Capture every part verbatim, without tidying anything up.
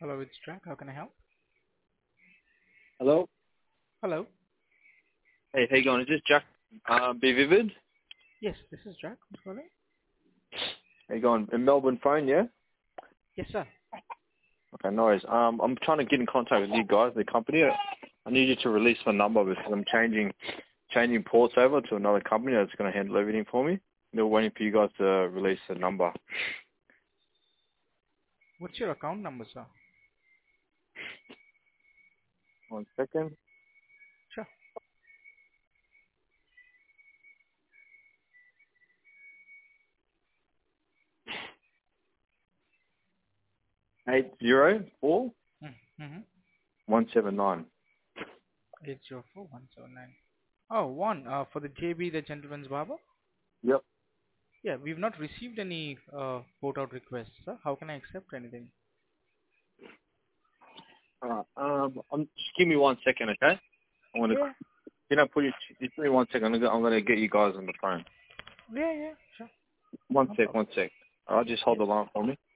Hello, it's Jack. How can I help? Hello. Hello. Hey, how you going? Is this Jack? Um, Be Vivid. Yes, this is Jack. Who's calling? How you going? In Melbourne phone, yeah. Yes, sir. Okay, no worries. Um, I'm trying to get in contact with you guys, the company. I need you to release my number because I'm changing, changing ports over to another company that's going to handle everything for me. They're waiting for you guys to release the number. What's your account number, sir? One second. Sure. Eight zero four Mm-hmm. one seven nine. Eight zero four one seven nine. Oh, one. Uh, for the J B, the gentleman's barber. Yep. Yeah, we've not received any uh port out requests, sir. How can I accept anything? Alright. Um, I'm, just give me one second, okay? I'm gonna, Yeah. you know, put you. Just give me one second. I'm gonna, I'm gonna get you guys on the phone. Yeah, yeah. Sure. One No sec, problem. one sec. Alright, just hold Yes. the line for me.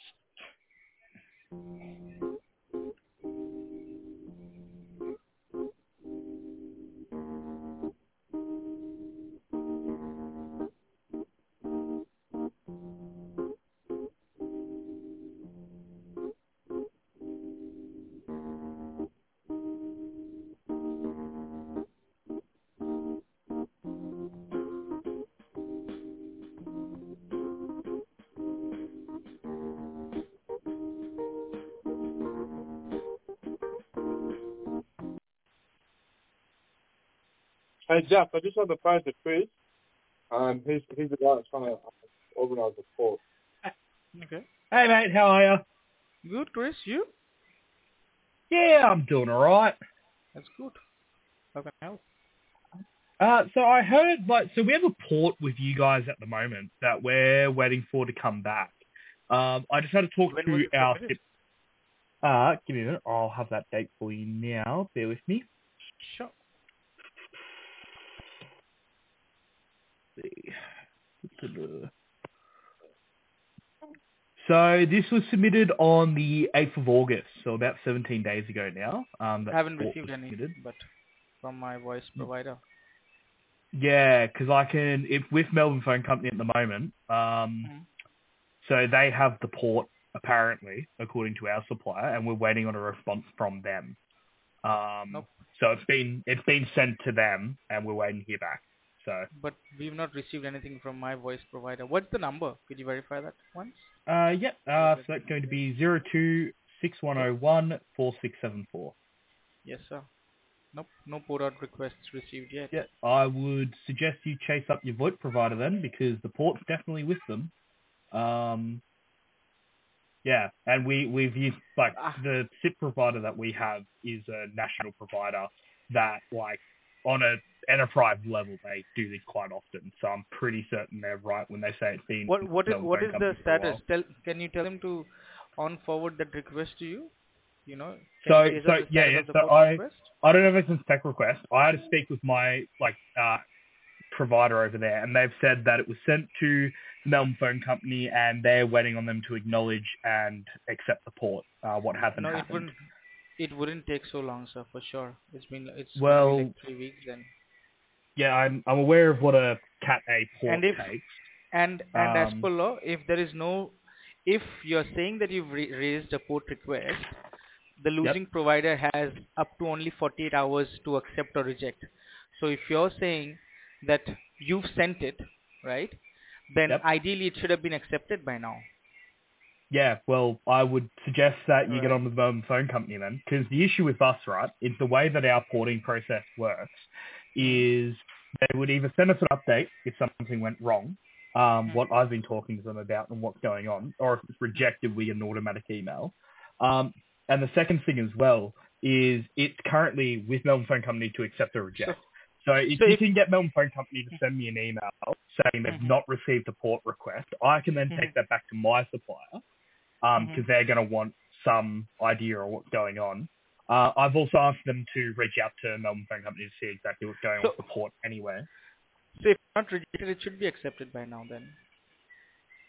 Hey Jeff, I just had the phone to Chris. Um, he's he's the guy that's trying to organise the call. Okay. Hey mate, how are you? Good, Chris. You? Yeah, I'm doing alright. That's good. How can I help? Uh, so I heard, like, so we have a port with you guys at the moment that we're waiting for to come back. Um, I just had to talk When was to it our, submitted? uh, give me a minute, I'll have that date for you now, bear with me. Sure. Let's see. So this was submitted on the eighth of August, so about seventeen days ago now, um, I that haven't the port received was any, submitted. but from my voice provider. Yeah, because I can, if with Melbourne Phone Company at the moment, um, Mm-hmm. so they have the port apparently, according to our supplier, and we're waiting on a response from them. Um, Nope. so it's been it's been sent to them, and we're waiting to hear back. So, But we've not received anything from my voice provider. What's the number? Could you verify that once? uh, yep. Uh, so that's going to be zero two six one Yep. zero one four six seven four. Yes, sir. Nope. No port out requests received yet. Yeah, I would suggest you chase up your VoIP provider then, because the port's definitely with them. Um, Yeah, and we, we've used, like, Ah, the S I P provider that we have is a national provider that, like, on a enterprise level, they do this quite often. So I'm pretty certain they're right when they say it's been what with what is Melbourne what Phone is the Company for a status? while. Tell Can you tell him to on forward that request to you? You know, can you So, chase so up the yeah, status yeah, of the so port I, request? I don't know if it's a spec request. I had to speak with my, like, uh, provider over there, and they've said that it was sent to the Melbourne Phone Company, and they're waiting on them to acknowledge and accept the port. Uh, what hasn't No, it happened. wouldn't. It wouldn't take so long, sir, for sure. It's been it's gonna be like Well, three weeks then. yeah, I'm I'm aware of what a Cat A port And if takes. and and as per Um, law, if there is no, if you're saying that you've re- raised a port request, the yep, losing provider has up to only forty-eight hours to accept or reject. So if you're saying that you've sent it, right, then yep, ideally it should have been accepted by now. yeah. Well, I would suggest that All you get right. on with the Melbourne Phone Company then, because the issue with us, right, is the way that our porting process works Mm-hmm. is they would either send us an update if something went wrong, um, what I've been talking to them about and what's going on, or if it's rejected, we get an automatic email. Um, and the second thing as well is it's currently with Melbourne Phone Company to accept or So reject. So if so you if can get Melbourne Phone Company to send me an email saying they've not received a port request, I can then take that back to my supplier because they're going to want some idea of what's going on. Uh, I've also asked them to reach out to Melbourne Phone Company to see exactly what's going on so with the port anyway. so if not rejected, it should be accepted by now then.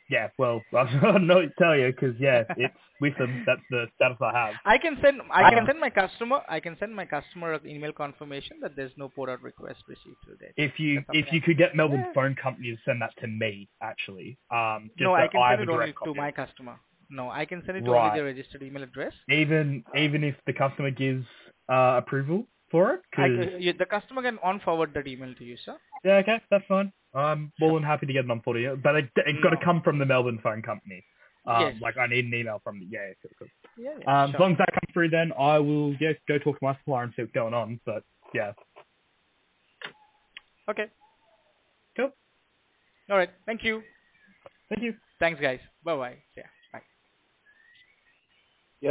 Yeah, well, I don't know what to tell you because yeah, it's with them. That's the status I have. I can send I can Um, send my customer I can send my customer an email confirmation that there's no port out request received today. if you That's something if I you could get Melbourne yeah. Phone Company to send that to me, actually, um, just No, I that can I send have a it only direct to copy of my it. customer. No, I can send it to only Right. the registered email address. Even even if the customer gives uh, approval for it, I, because c- you, the customer can on forward that email to you, sir. yeah, okay, that's fine. I'm more Sure. than happy to get it on for you, but it, it's got to No. come from the Melbourne Phone Company. Yes. Um, like I need an email from the yeah. Cool, cool. Yeah, yeah. Um, as Sure. long as that comes through, then I will yeah go talk to my supplier and see what's going on. But yeah, Okay. cool. All right. Thank you. Thank you. Thanks, guys. Bye bye. Yeah.